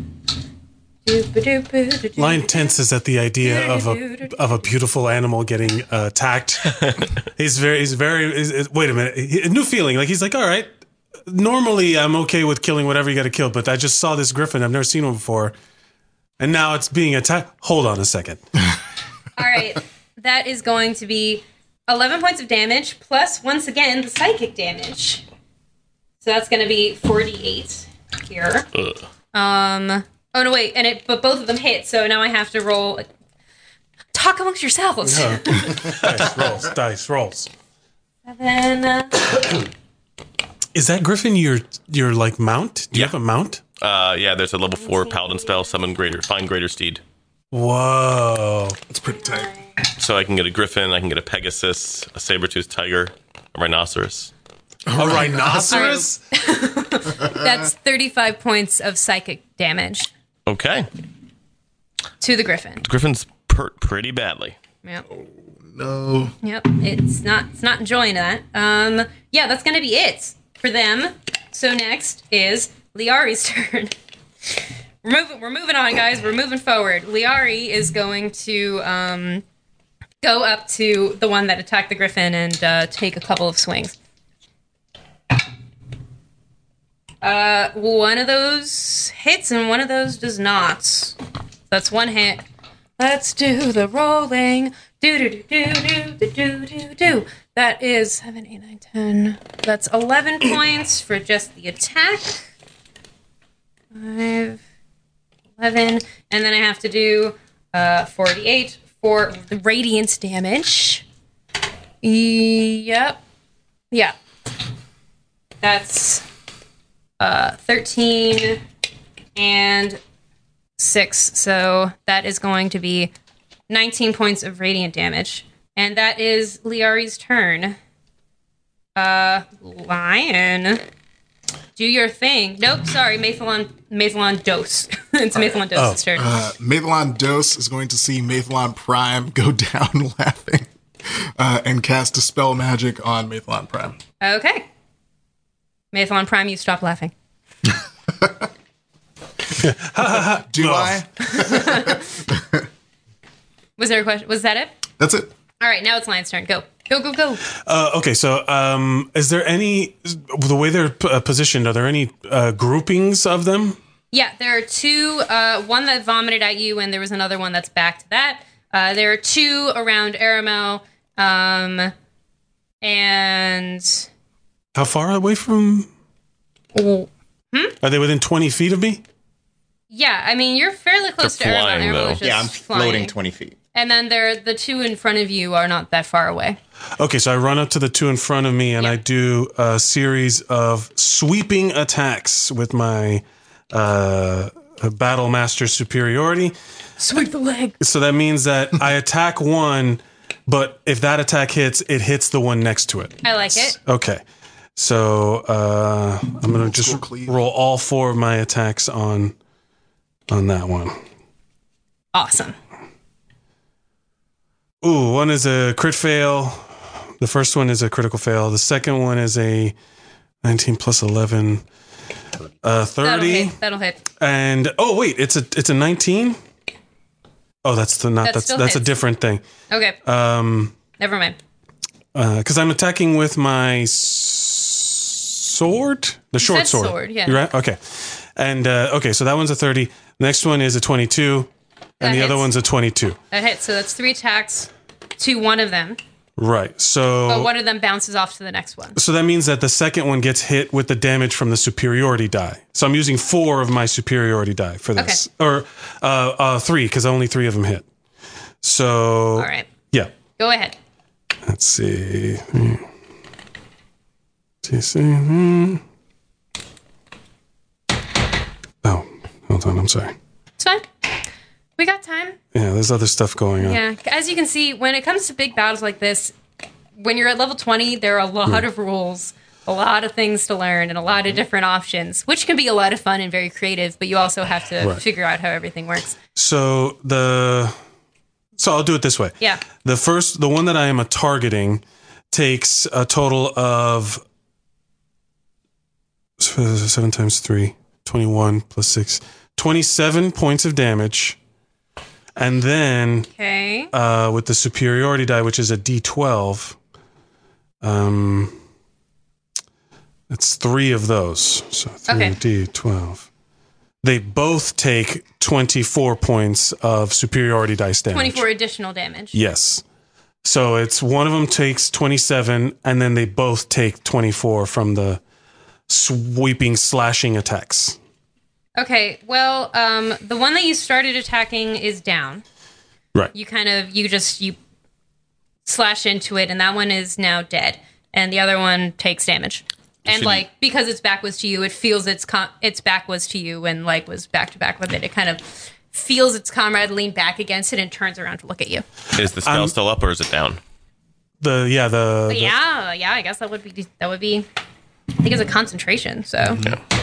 Lion tenses at the idea of a beautiful animal getting attacked. He's very. Wait a minute. A new feeling. Like he's like, all right. Normally, I'm okay with killing whatever you got to kill, but I just saw this griffin. I've never seen one before, and now it's being attacked. Hold on a second. All right. That is going to be 11 points of damage plus once again the psychic damage. So that's going to be 48 here. Oh no, wait, but both of them hit, so now I have to roll. Talk amongst yourselves. Dice rolls. 7. Is that griffin your like mount? Do you have a mount? There's a level 4 paladin spell, find greater steed. Whoa. That's pretty tight. So I can get a griffin, I can get a pegasus, a saber-toothed tiger, a rhinoceros. A rhinoceros? That's 35 points of psychic damage Okay. to the griffin. The griffin's hurt pretty badly. Yep. No. Yep. It's not enjoying that. That's gonna be it for them. So next is Liari's turn. We're moving on, guys. We're moving forward. Liari is going to go up to the one that attacked the griffin and take a couple of swings. One of those hits and one of those does not. That's one hit. Let's do the rolling. Do. That is 7, 8, 9, 10. That's 11 points for just the attack. 5, 11. And then I have to do 48 for the radiant damage. Yep. Yeah. That's 13 and 6. So that is going to be 19 points of radiant damage. And that is Liari's turn. Lion. Do your thing. Nope, sorry, Mathalon Dose. It's Mathalon Dose's turn. Mathalon Dose is going to see Mathalon Prime go down laughing and cast Dispel Magic on Mathalon Prime. Okay. Mathalon Prime, you stop laughing. Do I? Was there a question? Was that it? That's it. All right, now it's Lion's turn. Go. Okay, so is there any, the way they're positioned, are there any groupings of them? Yeah, there are 2. One that vomited at you, and there was another one that's back to that. There are 2 around Aramel, and... How far away from... Are they within 20 feet of me? Yeah, I mean, you're fairly close to They're Aramel. flying, Aramel though. is just I'm flying. floating 20 feet. And then the 2 in front of you are not that far away. Okay, so I run up to the 2 in front of me, and I do a series of sweeping attacks with my Battle Master Superiority. Sweep the leg. So that means that I attack one, but if that attack hits, it hits the one next to it. I like it. Okay. So I'm going to just roll all 4 of my attacks on that one. Awesome. Ooh, one is a crit fail. The first one is a critical fail. The second one is a 19 plus 11. 30. That'll hit. And oh wait, it's a 19. Oh, that's a hits. different thing. Okay. Never mind. Because I'm attacking with my sword, the short said sword. sword, yeah. You're right. Okay, and okay, so that one's a 30. Next one is a 22, and That the other hits. one's a 22. That hits. So that's 3 attacks to one of them. Right. So But one of them bounces off to the next one. So that means that the second one gets hit with the damage from the superiority die. So I'm using 4 of my superiority die for this, or 3 because only 3 of them hit. So All right. yeah. Go ahead. Let's see. Oh, hold on. I'm sorry. It's fine. We got time. Yeah, there's other stuff going on. Yeah. As you can see, when it comes to big battles like this, when you're at level 20, there are a lot of rules, a lot of things to learn, and a lot of different options, which can be a lot of fun and very creative, but you also have to figure out how everything works. So I'll do it this way. Yeah. The one that I am targeting takes a total of 7 times 3, 21 plus 6, 27 points of damage. And then Okay. with the superiority die, which is a D12, it's 3 of those. So 3 Okay. D12. They both take 24 points of superiority dice damage. 24 additional damage. Yes. So it's one of them takes 27, and then they both take 24 from the sweeping, slashing attacks. Okay, well, the one that you started attacking is down. Right. You slash into it, and that one is now dead. And the other one takes damage. And, because it's backwards to you, it feels it's backwards to you and, was back to back with it. It kind of feels its comrade lean back against it and turns around to look at you. Is the spell still up or is it down? Yeah, I guess that would be, I think it's a concentration, so.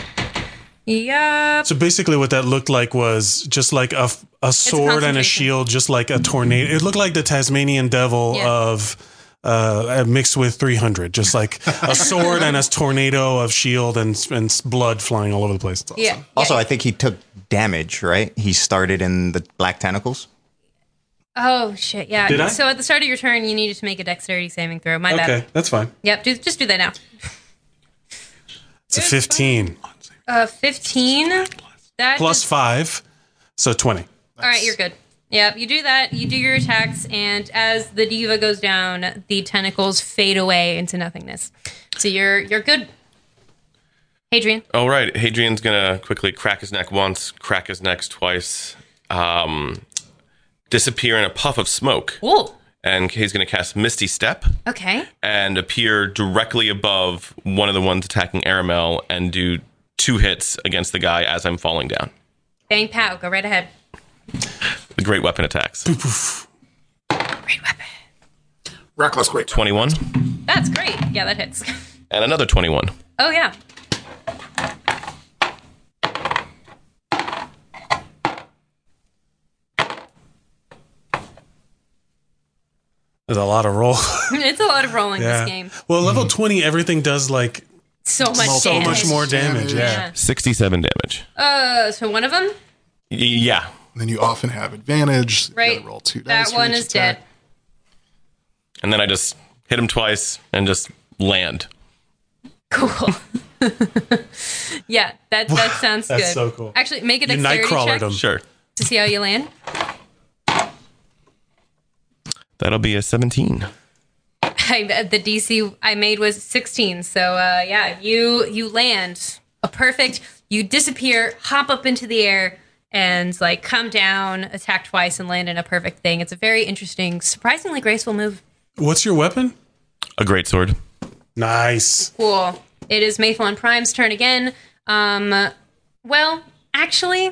Yeah. So basically what that looked like was just like a sword and a concentration. shield, just like a tornado. It looked like the Tasmanian devil of mixed with 300, just like a sword and a tornado of shield and blood flying all over the place. Awesome. Yeah. Also, I think he took damage, right? He started in the black tentacles. Oh, shit, yeah. Did I? So at the start of your turn, you needed to make a dexterity saving throw. My bad. Okay, that's fine. Yep, just do that now. It's a 15. 15? That Plus just- 5, so 20. All right, you're good. Yep, you do that. You do your attacks, and as the diva goes down, the tentacles fade away into nothingness. So you're good. Hadrian. All right. Hadrian's going to quickly crack his neck once, crack his neck twice, disappear in a puff of smoke. Ooh. And he's going to cast Misty Step Okay. and appear directly above one of the ones attacking Aramel and do 2 hits against the guy as I'm falling down. Bang, pow. Go right ahead. The great weapon attacks. Great weapon. Reckless great. 21 That's great. Yeah, that hits. and another 21. Oh, yeah. There's a lot of roll. It's a lot of rolling this game. Well, level 20, everything does like So much so damage. much more damage. Yeah. 67 damage. So one of them? Yeah. And then you often have advantage. You Right. gotta roll 2 dice. That for one each is attack. dead. And then I just hit him twice and just land. Cool. Yeah, that sounds good. That's so cool. Actually, make a You dexterity Nightcrawlered check him. Sure. to see how you land. That'll be a 17. The DC I made was 16. So yeah, you land a perfect. You disappear, hop up into the air, and come down, attack twice, and land in a perfect thing. It's a very interesting, surprisingly graceful move. What's your weapon? A great sword. Nice. Cool. It is Maythlon Prime's turn again. Well, actually,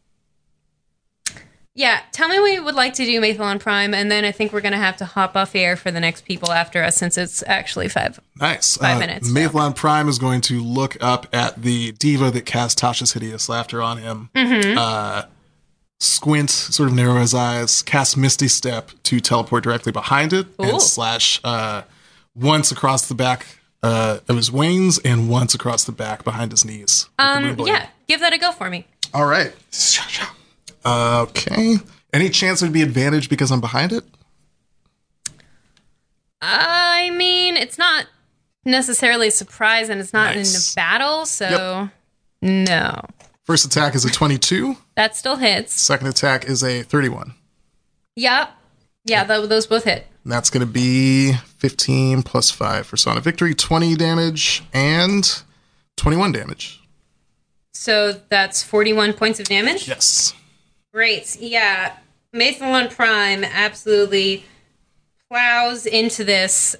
yeah. Tell me what you would like to do, Maythlon Prime, and then I think we're gonna have to hop off air for the next people after us, since it's actually 5. Nice. 5 minutes. So. Maythlon Prime is going to look up at the diva that cast Tasha's Hideous Laughter on him. Mm-hmm. Squint, sort of narrow his eyes, cast Misty Step to teleport directly behind it, Ooh. and slash once across the back of his wings and once across the back behind his knees. with the moon blade. Yeah, give that a go for me. All right. Okay. Any chance there'd be advantage because I'm behind it? I mean, it's not necessarily a surprise, and it's not Nice. in a battle, so no. First attack is a 22. That still hits. Second attack is a 31. Yep. Yeah, those both hit. And that's going to be 15 plus 5 for Sonic Victory, 20 damage, and 21 damage. So that's 41 points of damage? Yes. Great. Yeah. Mathalon Prime absolutely plows into this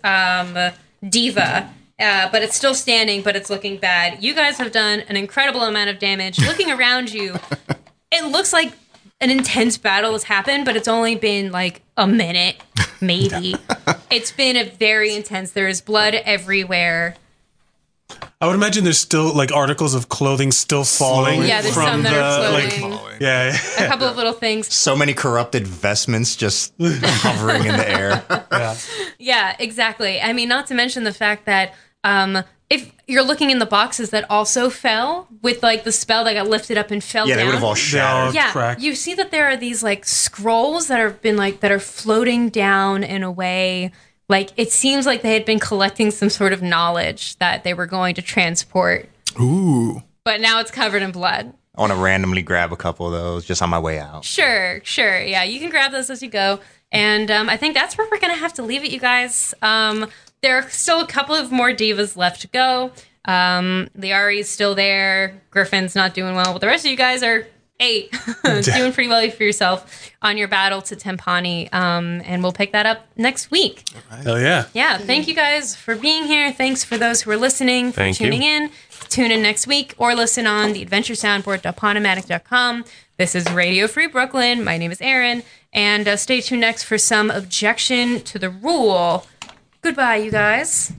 diva. But it's still standing, but it's looking bad. You guys have done an incredible amount of damage. Looking around you, it looks like an intense battle has happened, but it's only been like a minute, maybe. It's been a very intense. There is blood everywhere. I would imagine there's still like articles of clothing still falling. Yeah, there's from some that are the, floating. like, yeah. A couple of little things. So many corrupted vestments just hovering in the air. Yeah, exactly. I mean, not to mention the fact that if you're looking in the boxes that also fell with like the spell that got lifted up and fell Yeah, down. they would have all shattered. Yeah, cracked. you see that there are these like scrolls that have been like that are floating down in a way like it seems like they had been collecting some sort of knowledge that they were going to transport. Ooh. But now it's covered in blood. I want to randomly grab a couple of those just on my way out. Sure. Yeah, you can grab those as you go. And I think that's where we're going to have to leave it, you guys. There are still a couple of more divas left to go. Liari's still there. Griffin's not doing well. But the rest of you guys are doing pretty well for yourself on your battle to Tempani. And we'll pick that up next week. Hell yeah. Yeah, thank you guys for being here. Thanks for those who are listening, for Thank you. tuning in. Tune in next week or listen on the adventuresoundboard.podomatic.com. This is Radio Free Brooklyn. My name is Erin. And stay tuned next for some objection to the rule. Goodbye, you guys.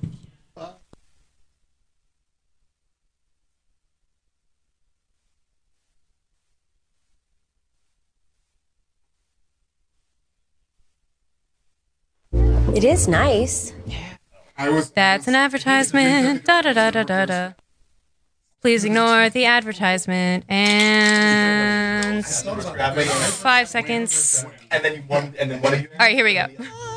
It is nice. That's an advertisement. Da da da da da da. Please ignore the advertisement. And 5 seconds. And then one of you. All right, here we go.